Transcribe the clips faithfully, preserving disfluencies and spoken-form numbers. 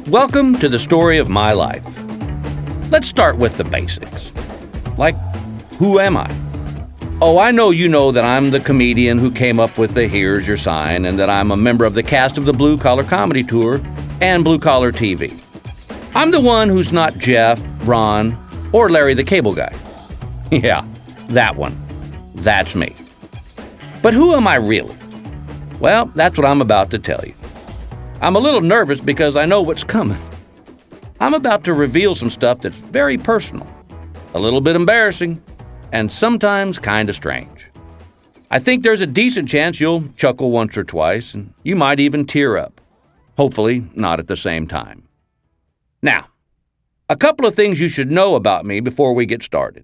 Welcome to the story of my life. Let's start with the basics. Like, who am I? Oh, I know you know that I'm the comedian who came up with the Here's Your Sign and that I'm a member of the cast of the Blue Collar Comedy Tour and Blue Collar T V. I'm the one who's not Jeff, Ron, or Larry the Cable Guy. Yeah, that one. That's me. But who am I really? Well, that's what I'm about to tell you. I'm a little nervous because I know what's coming. I'm about to reveal some stuff that's very personal, a little bit embarrassing, and sometimes kind of strange. I think there's a decent chance you'll chuckle once or twice, and you might even tear up. Hopefully, not at the same time. Now, a couple of things you should know about me before we get started.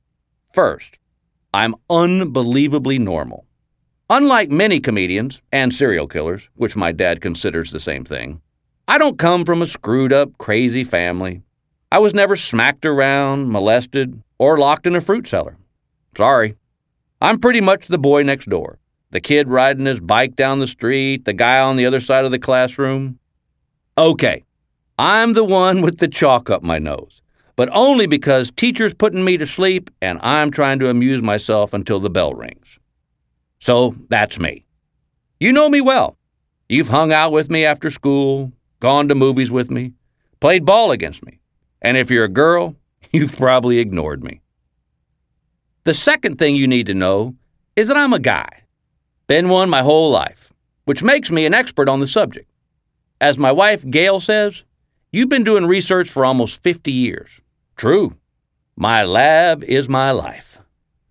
First, I'm unbelievably normal. Unlike many comedians and serial killers, which my dad considers the same thing, I don't come from a screwed-up, crazy family. I was never smacked around, molested, or locked in a fruit cellar. Sorry. I'm pretty much the boy next door, the kid riding his bike down the street, the guy on the other side of the classroom. Okay, I'm the one with the chalk up my nose, but only because teacher's putting me to sleep and I'm trying to amuse myself until the bell rings. So that's me. You know me well. You've hung out with me after school, gone to movies with me, played ball against me. And if you're a girl, you've probably ignored me. The second thing you need to know is that I'm a guy. Been one my whole life, which makes me an expert on the subject. As my wife, Gail, says, you've been doing research for almost fifty years. True. My lab is my life.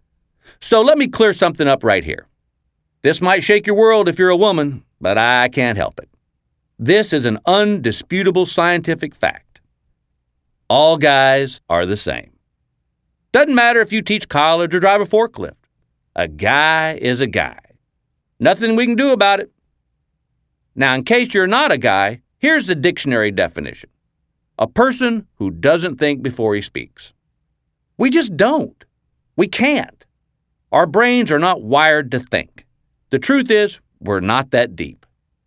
So let me clear something up right here. This might shake your world if you're a woman, but I can't help it. This is an undisputable scientific fact. All guys are the same. Doesn't matter if you teach college or drive a forklift. A guy is a guy. Nothing we can do about it. Now, in case you're not a guy, here's the dictionary definition. A person who doesn't think before he speaks. We just don't. We can't. Our brains are not wired to think. The truth is, we're not that deep.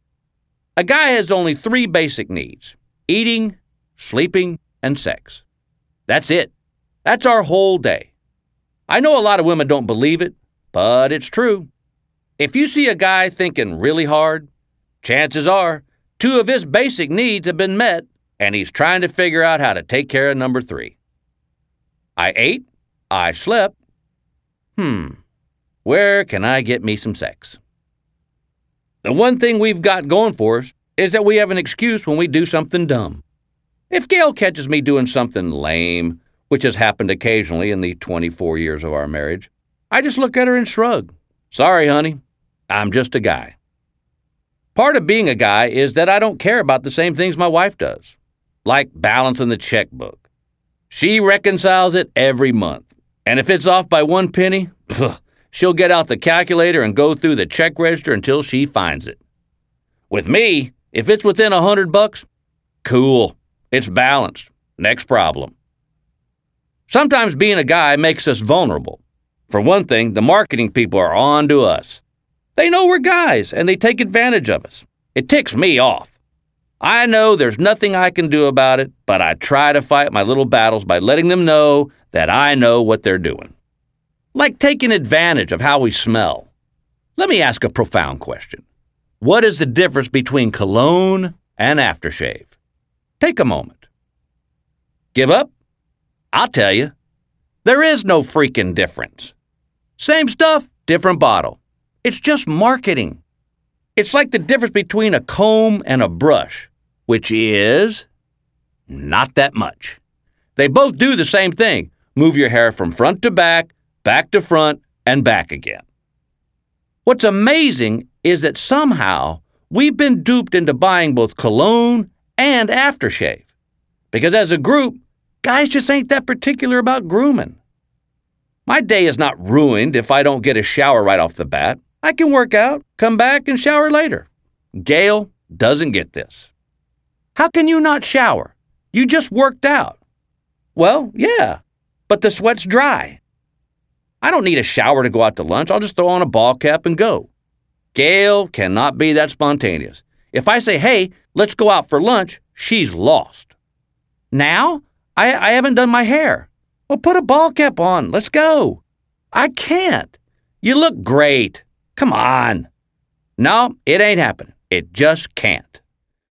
A guy has only three basic needs: eating, sleeping, and sex. That's it. That's our whole day. I know a lot of women don't believe it, but it's true. If you see a guy thinking really hard, chances are two of his basic needs have been met, and he's trying to figure out how to take care of number three. I ate, I slept. Hmm, where can I get me some sex? The one thing we've got going for us is that we have an excuse when we do something dumb. If Gail catches me doing something lame, which has happened occasionally in the twenty-four years of our marriage, I just look at her and shrug. Sorry, honey, I'm just a guy. Part of being a guy is that I don't care about the same things my wife does, like balancing the checkbook. She reconciles it every month, and if it's off by one penny, she'll get out the calculator and go through the check register until she finds it. With me, if it's within a hundred bucks, cool, it's balanced. Next problem. Sometimes being a guy makes us vulnerable. For one thing, the marketing people are on to us. They know we're guys, and they take advantage of us. It ticks me off. I know there's nothing I can do about it, but I try to fight my little battles by letting them know that I know what they're doing. Like taking advantage of how we smell. Let me ask a profound question. What is the difference between cologne and aftershave? Take a moment. Give up? I'll tell you. There is no freaking difference. Same stuff, different bottle. It's just marketing. It's like the difference between a comb and a brush, which is not that much. They both do the same thing. Move your hair from front to back, back to front, and back again. What's amazing is that somehow we've been duped into buying both cologne and aftershave. Because as a group, guys just ain't that particular about grooming. My day is not ruined if I don't get a shower right off the bat. I can work out, come back, and shower later. Gail doesn't get this. How can you not shower? You just worked out. Well, yeah, but the sweat's dry. I don't need a shower to go out to lunch. I'll just throw on a ball cap and go. Gail cannot be that spontaneous. If I say, hey, let's go out for lunch, she's lost. Now? I, I haven't done my hair. Well, put a ball cap on. Let's go. I can't. You look great. Come on. No, it ain't happening. It just can't.